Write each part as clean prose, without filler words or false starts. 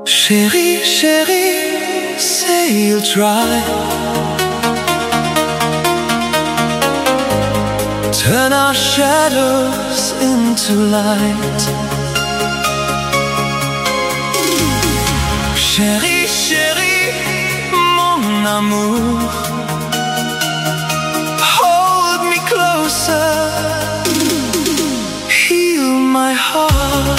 Chérie, chérie, say you'll try. Turn our shadows into light. Chérie, chérie, mon amour, hold me closer, heal my heart.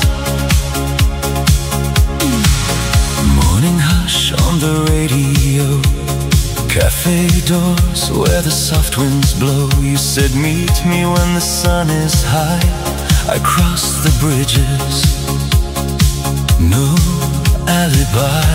Morning hush on the radio, cafe doors where the soft winds blow. You said meet me when the sun is high. I crossed the bridges, no alibi.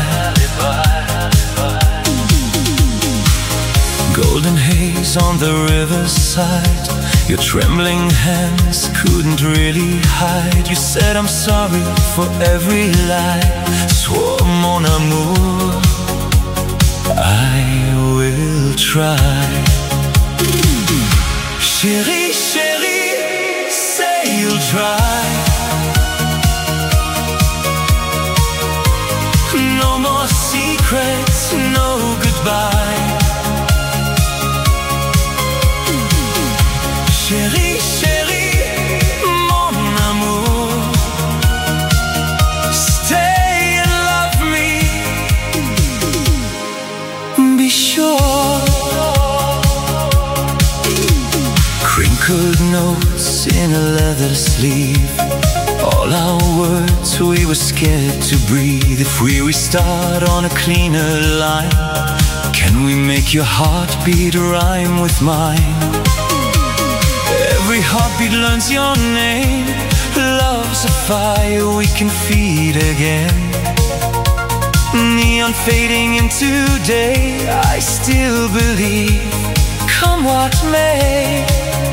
Golden haze on the riverside, your trembling hands couldn't really hide. You said I'm sorry for every lie. Swore mon amour, I will try. Chérie, chérie, say you'll try. No more secrets, no goodbye. Chérie, chérie, mon amour, stay and love me. Be sure. Crinkled notes in a leather sleeve, all our words we were scared to breathe. If we restart on a cleaner line, can we make your heartbeat rhyme with mine? Every heartbeat learns your name. Love's a fire we can feed again. Neon fading into day, I still believe, come what may.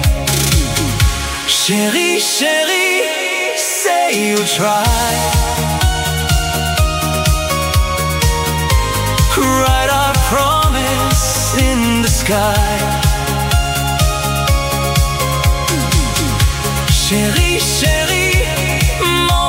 Chérie, chérie, say you'll try. Write our promise in the sky. Chérie, chérie, mon